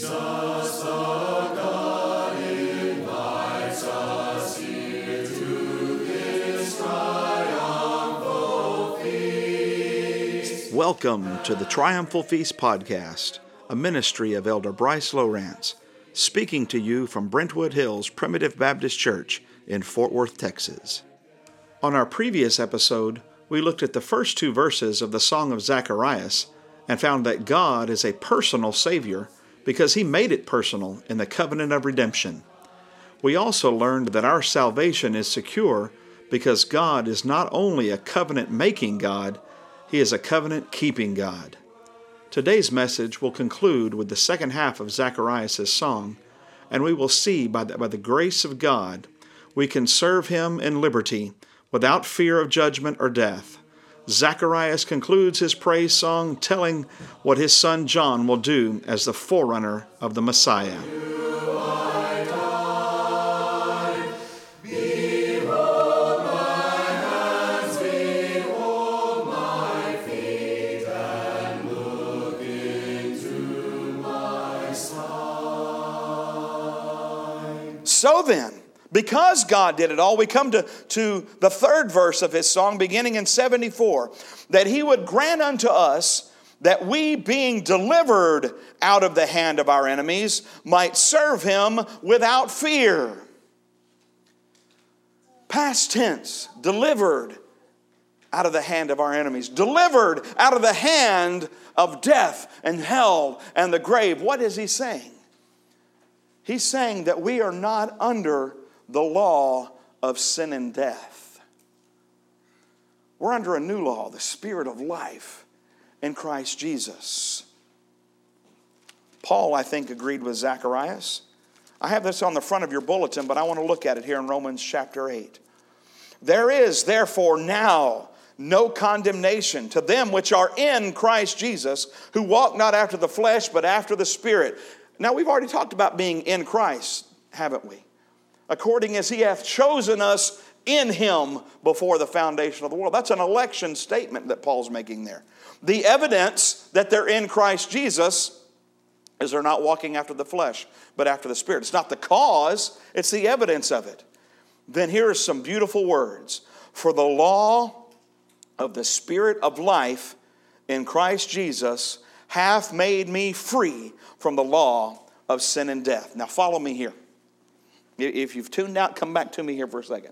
Welcome to the Triumphal Feast Podcast, a ministry of Elder Bryce Lowrance, speaking to you from Brentwood Hills Primitive Baptist Church in Fort Worth, Texas. On our previous episode, we looked at the first two verses of the Song of Zacharias and found that God is a personal Savior because He made it personal in the covenant of redemption. We also learned that our salvation is secure because God is not only a covenant-making God, He is a covenant-keeping God. Today's message will conclude with the second half of Zacharias' song, and we will see by the grace of God we can serve Him in liberty without fear of judgment or death. Zacharias concludes his praise song telling what his son John will do as the forerunner of the Messiah. So then, because God did it all, we come to the third verse of his song, beginning in 74, that He would grant unto us that we, being delivered out of the hand of our enemies, might serve Him without fear. Past tense, delivered out of the hand of our enemies, delivered out of the hand of death and hell and the grave. What is he saying? He's saying that we are not under the law of sin and death. We're under a new law, the Spirit of life in Christ Jesus. Paul, I think, agreed with Zacharias. I have this on the front of your bulletin, but I want to look at it here in Romans chapter 8. There is therefore now no condemnation to them which are in Christ Jesus, who walk not after the flesh, but after the Spirit. Now, we've already talked about being in Christ, haven't we? According as He hath chosen us in Him before the foundation of the world. That's an election statement that Paul's making there. The evidence that they're in Christ Jesus is they're not walking after the flesh, but after the Spirit. It's not the cause, it's the evidence of it. Then here are some beautiful words. For the law of the Spirit of life in Christ Jesus hath made me free from the law of sin and death. Now follow me here. If you've tuned out, come back to me here for a second.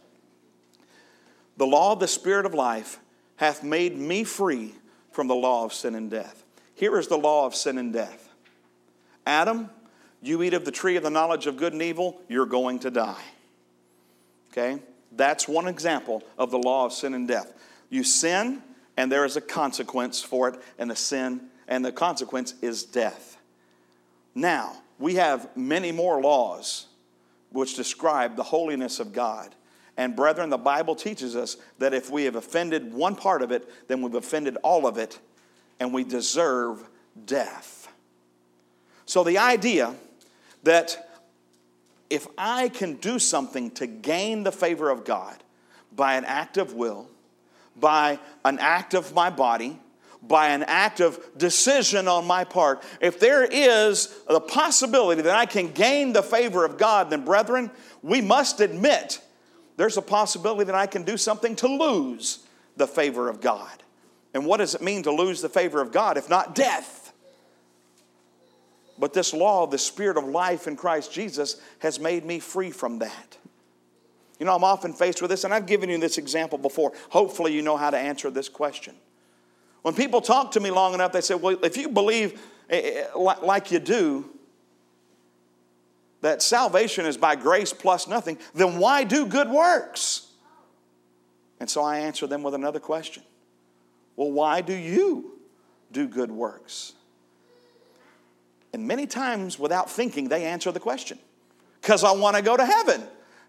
The law of the Spirit of life hath made me free from the law of sin and death. Here is the law of sin and death. Adam, you eat of the tree of the knowledge of good and evil, you're going to die. Okay? That's one example of the law of sin and death. You sin, and there is a consequence for it, and the consequence is death. Now, we have many more laws which describe the holiness of God. And brethren, the Bible teaches us that if we have offended one part of it, then we've offended all of it, and we deserve death. So the idea that if I can do something to gain the favor of God by an act of will, by an act of my body, by an act of decision on my part, if there is the possibility that I can gain the favor of God, then brethren, we must admit there's a possibility that I can do something to lose the favor of God. And what does it mean to lose the favor of God if not death? But this law of the Spirit of life in Christ Jesus has made me free from that. You know, I'm often faced with this, and I've given you this example before. Hopefully you know how to answer this question. When people talk to me long enough, they say, well, if you believe like you do, that salvation is by grace plus nothing, then why do good works? And so I answer them with another question. Well, why do you do good works? And many times, without thinking, they answer the question. Because I want to go to heaven.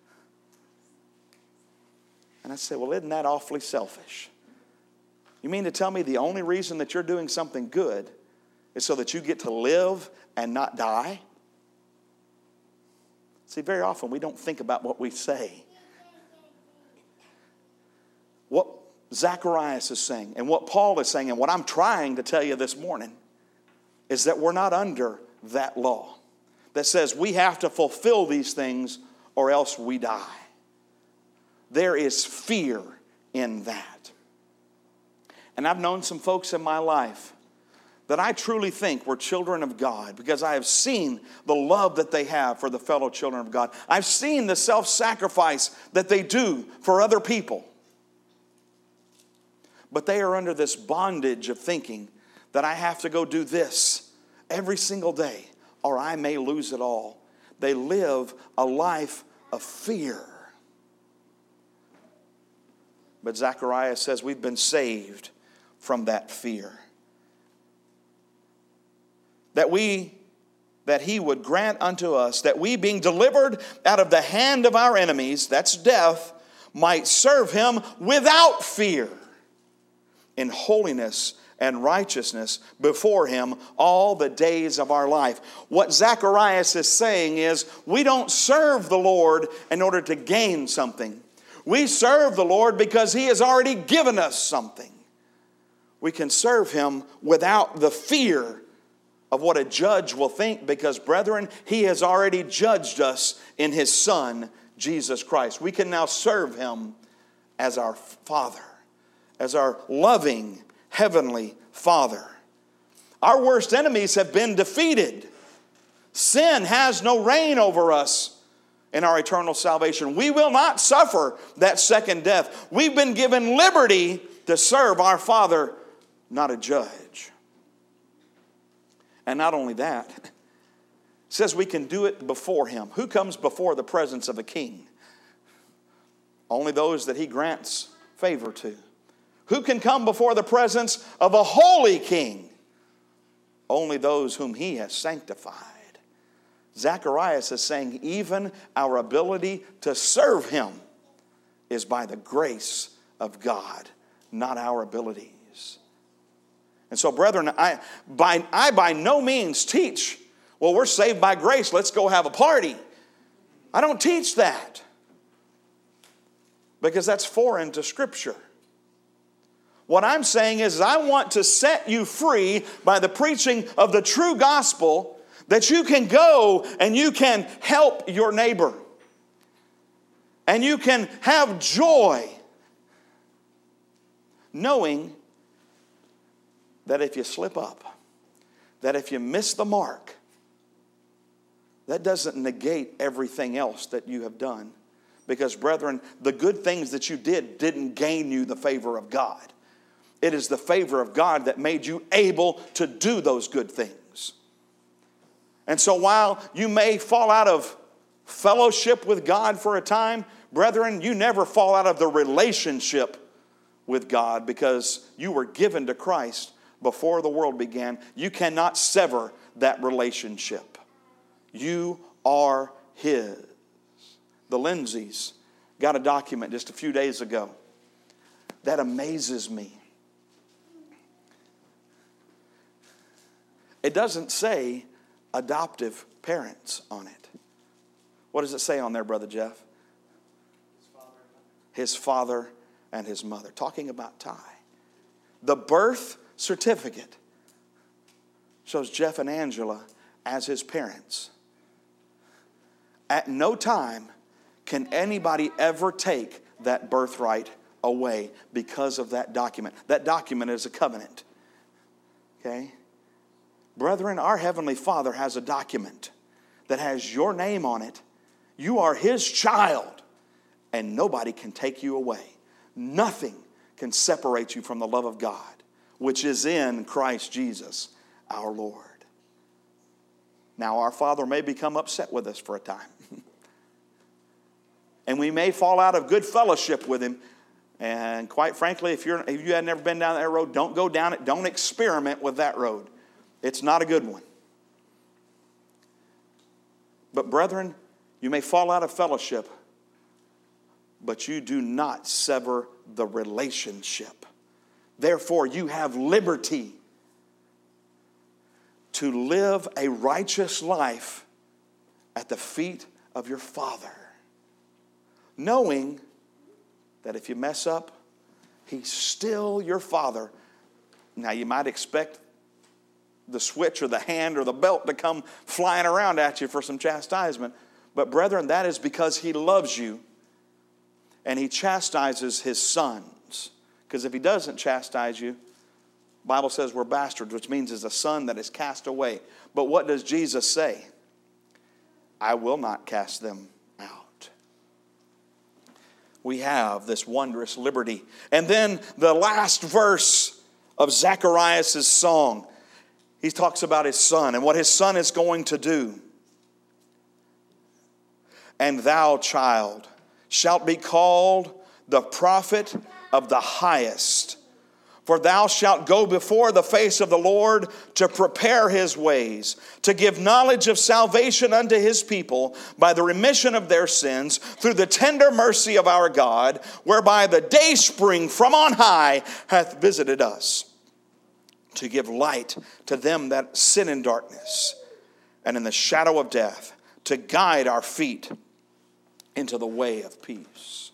And I say, well, isn't that awfully selfish? You mean to tell me the only reason that you're doing something good is so that you get to live and not die? See, very often we don't think about what we say. What Zacharias is saying and what Paul is saying and what I'm trying to tell you this morning is that we're not under that law that says we have to fulfill these things or else we die. There is fear in that. And I've known some folks in my life that I truly think were children of God because I have seen the love that they have for the fellow children of God. I've seen the self-sacrifice that they do for other people. But they are under this bondage of thinking that I have to go do this every single day or I may lose it all. They live a life of fear. But Zechariah says we've been saved from that fear. That he would grant unto us that we, being delivered out of the hand of our enemies, that's death, might serve him without fear in holiness and righteousness before him all the days of our life. What Zacharias is saying is we don't serve the Lord in order to gain something. We serve the Lord because he has already given us something. We can serve him without the fear of what a judge will think because, brethren, he has already judged us in his Son, Jesus Christ. We can now serve him as our Father, as our loving Heavenly Father. Our worst enemies have been defeated. Sin has no reign over us in our eternal salvation. We will not suffer that second death. We've been given liberty to serve our Father, not a judge. And not only that, it says we can do it before him. Who comes before the presence of a king? Only those that he grants favor to. Who can come before the presence of a holy king? Only those whom he has sanctified. Zacharias is saying even our ability to serve him is by the grace of God, not our abilities. And so, brethren, I by no means teach, well, we're saved by grace, let's go have a party. I don't teach that because that's foreign to Scripture. What I'm saying is I want to set you free by the preaching of the true gospel that you can go and you can help your neighbor. And you can have joy knowing that if you slip up, that if you miss the mark, that doesn't negate everything else that you have done. Because, brethren, the good things that you did didn't gain you the favor of God. It is the favor of God that made you able to do those good things. And so while you may fall out of fellowship with God for a time, brethren, you never fall out of the relationship with God because you were given to Christ before the world began. You cannot sever that relationship. You are his. The Lindsays got a document just a few days ago that amazes me. It doesn't say adoptive parents on it. What does it say on there, Brother Jeff? His father and his mother. Talking about Ty. The birth certificate shows Jeff and Angela as his parents. At no time can anybody ever take that birthright away because of that document. That document is a covenant. Okay? Brethren, our Heavenly Father has a document that has your name on it. You are his child, and nobody can take you away. Nothing can separate you from the love of God, which is in Christ Jesus, our Lord. Now, our Father may become upset with us for a time. And we may fall out of good fellowship with him. And quite frankly, if you had never been down that road, don't go down it. Don't experiment with that road. It's not a good one. But brethren, you may fall out of fellowship, but you do not sever the relationship. Therefore, you have liberty to live a righteous life at the feet of your Father, knowing that if you mess up, he's still your Father. Now, you might expect the switch or the hand or the belt to come flying around at you for some chastisement. But brethren, that is because he loves you and he chastises his sons. Because if he doesn't chastise you, the Bible says we're bastards, which means is a son that is cast away. But what does Jesus say? I will not cast them out. We have this wondrous liberty. And then the last verse of Zacharias' song, he talks about his son and what his son is going to do. And thou, child, shalt be called the prophet of the highest. For thou shalt go before the face of the Lord to prepare his ways, to give knowledge of salvation unto his people by the remission of their sins, through the tender mercy of our God, whereby the dayspring from on high hath visited us, to give light to them that sit in darkness and in the shadow of death, to guide our feet into the way of peace.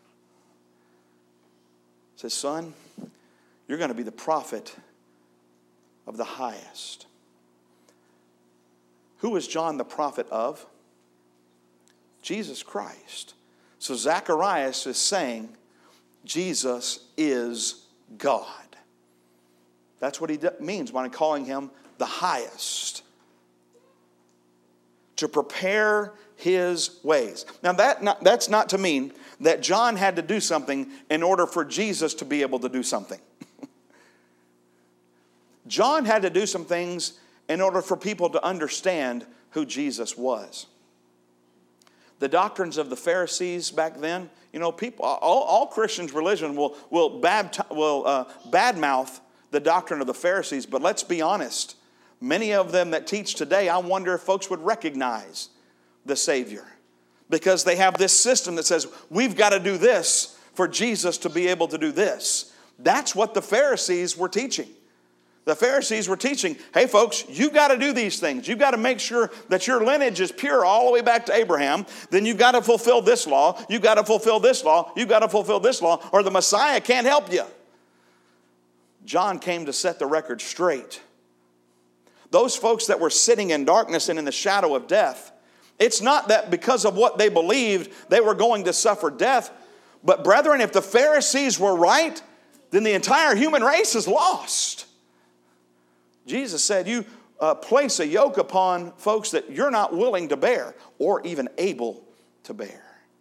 He says, son, you're going to be the prophet of the highest. Who is John the prophet of? Jesus Christ. So Zacharias is saying Jesus is God. That's what he means by calling him the highest. To prepare his ways. Now that's not to mean that John had to do something in order for Jesus to be able to do something. John had to do some things in order for people to understand who Jesus was. The doctrines of the Pharisees back then, people, all Christians' religion will badmouth the doctrine of the Pharisees, but let's be honest. Many of them that teach today, I wonder if folks would recognize the Savior. Because they have this system that says, we've got to do this for Jesus to be able to do this. That's what the Pharisees were teaching. The Pharisees were teaching, hey folks, you've got to do these things. You've got to make sure that your lineage is pure all the way back to Abraham. Then you've got to fulfill this law. You've got to fulfill this law. You've got to fulfill this law, or the Messiah can't help you. John came to set the record straight. Those folks that were sitting in darkness and in the shadow of death, it's not that because of what they believed they were going to suffer death. But brethren, if the Pharisees were right, then the entire human race is lost. Jesus said, you place a yoke upon folks that you're not willing to bear or even able to bear.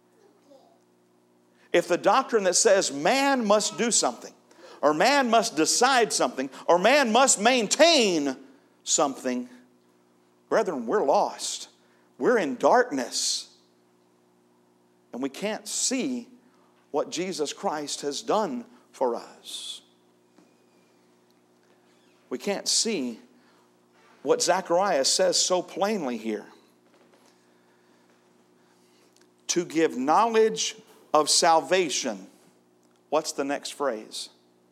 If the doctrine that says man must do something, or man must decide something, or man must maintain something, brethren, we're lost. We're in darkness. And we can't see what Jesus Christ has done for us. We can't see what Zacharias says so plainly here. To give knowledge of salvation. What's the next phrase?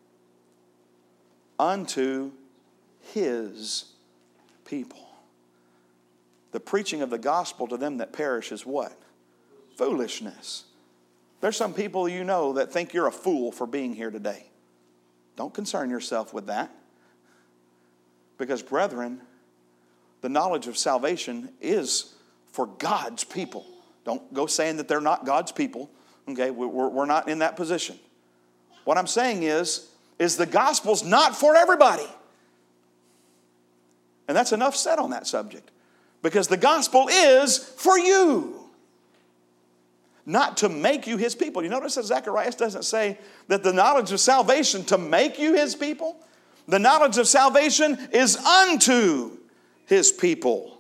Unto his people. The preaching of the gospel to them that perish is what? Foolishness. There's some people that think you're a fool for being here today. Don't concern yourself with that. Because, brethren, the knowledge of salvation is for God's people. Don't go saying that they're not God's people. Okay, we're not in that position. What I'm saying is the gospel's not for everybody. And that's enough said on that subject. Because the gospel is for you. Not to make you his people. You notice that Zacharias doesn't say that the knowledge of salvation to make you his people. The knowledge of salvation is unto his people.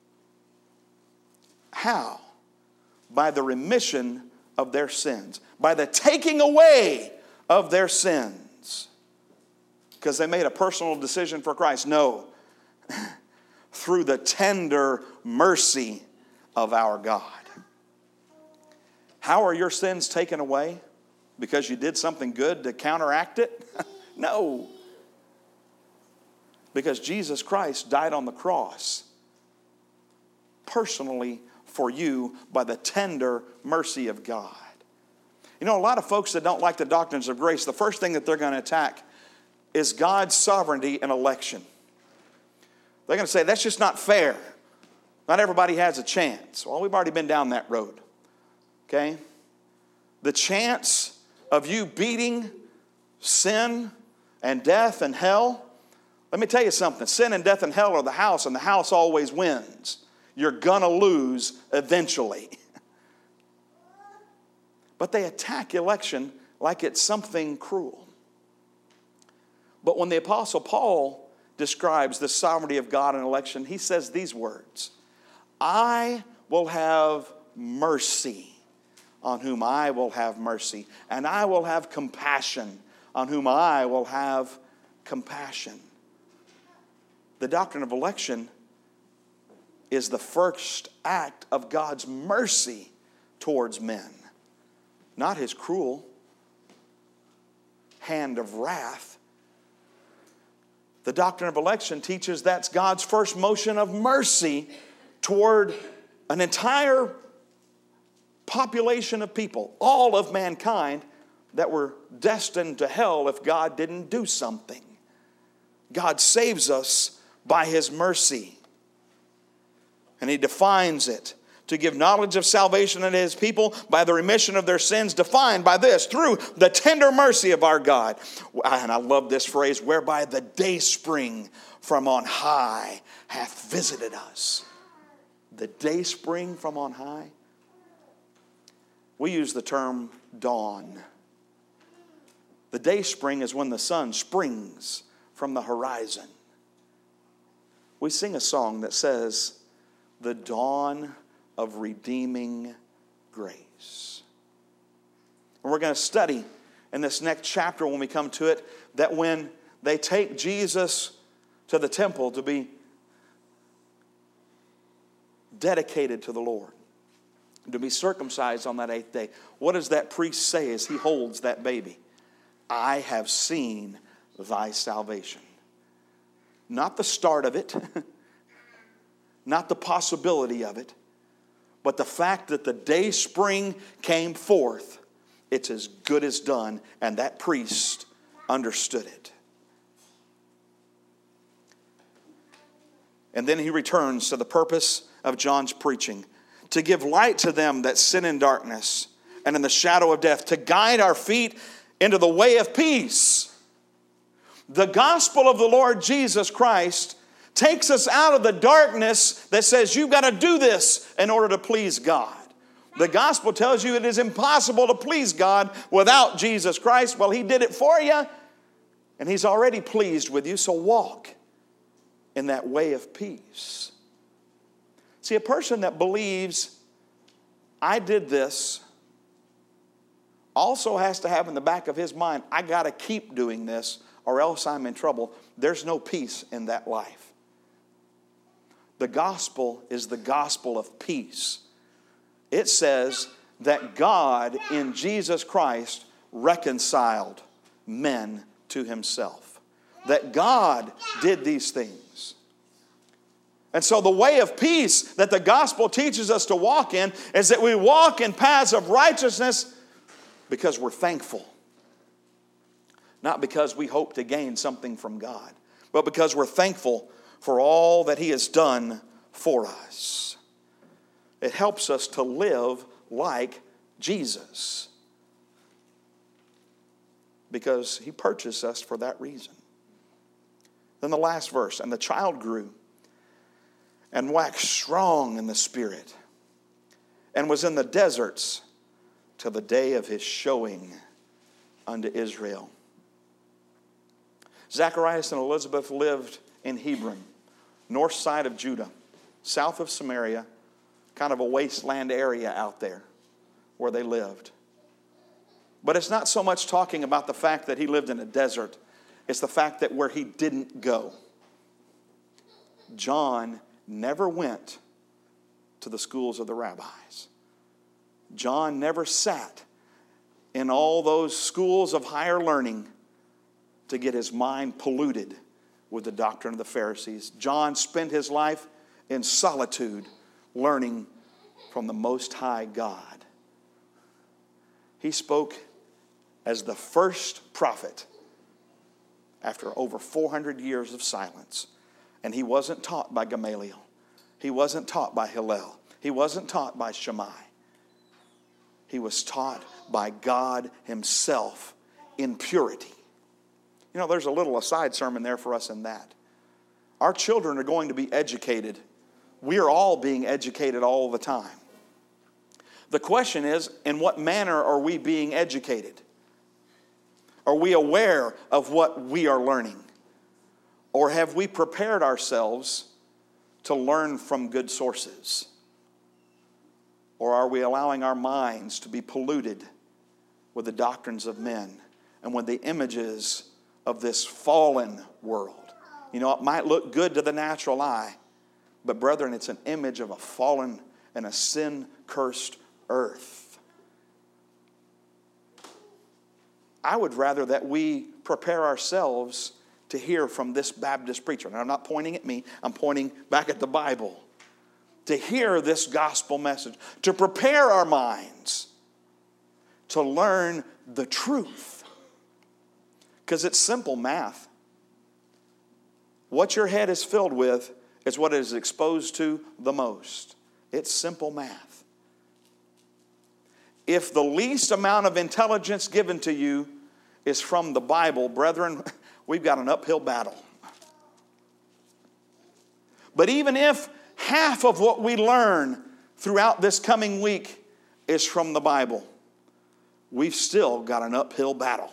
How? By the remission of their sins. By the taking away of their sins. Because they made a personal decision for Christ. No. Through the tender mercy of our God. How are your sins taken away? Because you did something good to counteract it? No. Because Jesus Christ died on the cross personally for you by the tender mercy of God. A lot of folks that don't like the doctrines of grace, the first thing that they're going to attack is God's sovereignty and election. They're going to say, that's just not fair. Not everybody has a chance. Well, we've already been down that road. Okay? The chance of you beating sin and death and hell, let me tell you something. Sin and death and hell are the house, and the house always wins. You're going to lose eventually. But they attack election like it's something cruel. But when the Apostle Paul describes the sovereignty of God in election, he says these words: I will have mercy on whom I will have mercy, and I will have compassion on whom I will have compassion. The doctrine of election is the first act of God's mercy towards men, not his cruel hand of wrath. The doctrine of election teaches that's God's first motion of mercy toward an entire population of people, all of mankind, that were destined to hell if God didn't do something. God saves us by his mercy. And he defines it to give knowledge of salvation unto his people by the remission of their sins, defined by this: through the tender mercy of our God. And I love this phrase: whereby the dayspring from on high hath visited us. The dayspring from on high. We use the term dawn. The dayspring is when the sun springs from the horizon. We sing a song that says, the dawn of redeeming grace. And we're going to study in this next chapter when we come to it, that when they take Jesus to the temple to be dedicated to the Lord, to be circumcised on that 8th day, what does that priest say as he holds that baby? I have seen thy salvation. Not the start of it, not the possibility of it, but the fact that the day spring came forth, it's as good as done, and that priest understood it. And then he returns to the purpose of John's preaching, to give light to them that sit in darkness and in the shadow of death, to guide our feet into the way of peace. The gospel of the Lord Jesus Christ takes us out of the darkness that says you've got to do this in order to please God. The gospel tells you it is impossible to please God without Jesus Christ. Well, he did it for you, and he's already pleased with you, so walk in that way of peace. See, a person that believes, I did this, also has to have in the back of his mind, I got to keep doing this or else I'm in trouble. There's no peace in that life. The gospel is the gospel of peace. It says that God in Jesus Christ reconciled men to himself. That God did these things. And so the way of peace that the gospel teaches us to walk in is that we walk in paths of righteousness because we're thankful. Not because we hope to gain something from God, but because we're thankful for all that he has done for us. It helps us to live like Jesus because he purchased us for that reason. Then the last verse, and the child grew and waxed strong in the spirit and was in the deserts till the day of his showing unto Israel. Zacharias and Elizabeth lived in Hebron, north side of Judah, south of Samaria, kind of a wasteland area out there where they lived. But it's not so much talking about the fact that he lived in a desert. It's the fact that where he didn't go. John never went to the schools of the rabbis. John never sat in all those schools of higher learning to get his mind polluted with the doctrine of the Pharisees. John spent his life in solitude, learning from the Most High God. He spoke as the first prophet after over 400 years of silence. And he wasn't taught by Gamaliel. He wasn't taught by Hillel. He wasn't taught by Shammai. He was taught by God himself in purity. You know, there's a little aside sermon there for us in that. Our children are going to be educated. We are all being educated all the time. The question is, in what manner are we being educated? Are we aware of what we are learning? Or have we prepared ourselves to learn from good sources? Or are we allowing our minds to be polluted with the doctrines of men and with the images of this fallen world? You know, it might look good to the natural eye, but brethren, it's an image of a fallen and a sin-cursed earth. I would rather that we prepare ourselves to hear from this Baptist preacher. And I'm not pointing at me, I'm pointing back at the Bible. To hear this gospel message, to prepare our minds to learn the truth. Because it's simple math. What your head is filled with is what it is exposed to the most. It's simple math. If the least amount of intelligence given to you is from the Bible, brethren, we've got an uphill battle. But even if half of what we learn throughout this coming week is from the Bible, we've still got an uphill battle.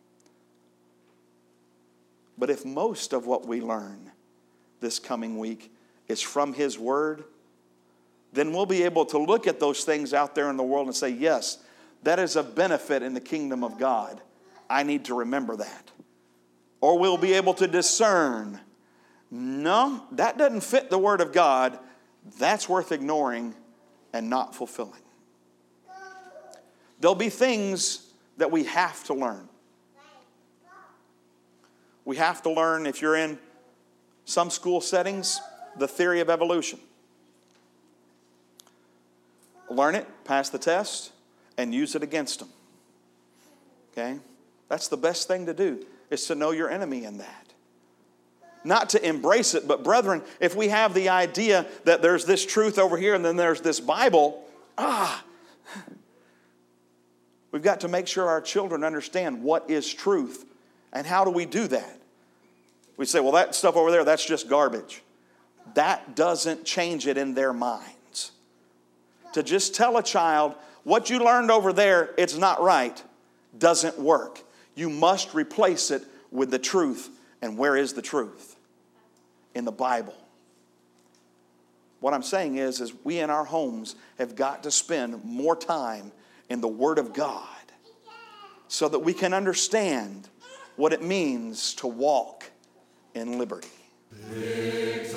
But if most of what we learn this coming week is from His Word, then we'll be able to look at those things out there in the world and say, yes, that is a benefit in the kingdom of God. I need to remember that. Or we'll be able to discern, no, that doesn't fit the Word of God. That's worth ignoring and not fulfilling. There'll be things that we have to learn. We have to learn, if you're in some school settings, the theory of evolution. Learn it, pass the test, and use it against them. Okay? That's the best thing to do, is to know your enemy in that. Not to embrace it, but brethren, if we have the idea that there's this truth over here and then there's this Bible, we've got to make sure our children understand what is truth. And how do we do that? We say, well, that stuff over there, that's just garbage. That doesn't change it in their minds. To just tell a child, what you learned over there, it's not right, doesn't work. You must replace it with the truth. And where is the truth? In the Bible. What I'm saying is we in our homes have got to spend more time in the Word of God so that we can understand what it means to walk in liberty. Victorious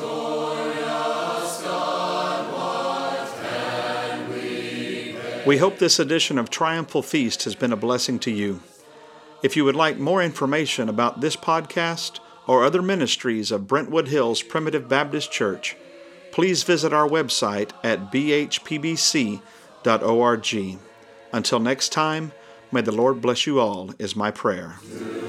God, what can we pray? We hope this edition of Triumphal Feast has been a blessing to you. If you would like more information about this podcast or other ministries of Brentwood Hills Primitive Baptist Church, please visit our website at bhpbc.org. Until next time, may the Lord bless you all, is my prayer.